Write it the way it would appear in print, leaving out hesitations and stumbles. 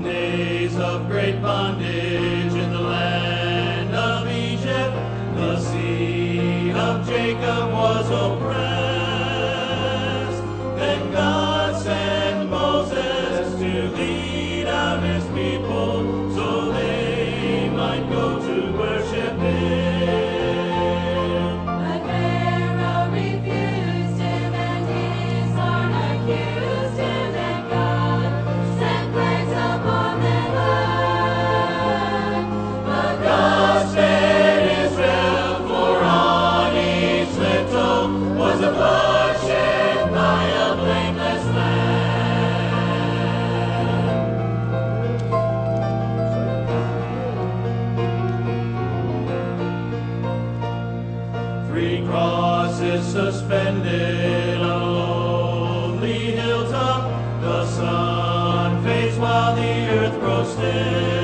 days of great bondage in the land of Egypt, the seed of Jacob was oppressed. Then God sent Moses to lead out his people so they might go to worship him. But Pharaoh refused him, and his heart accused him, and God sent plagues upon their land. But God spared Israel, for on each little was a blood shed by a blameless lamb. 3 crosses suspended on a lonely hilltop. The sun fades while the earth grows still.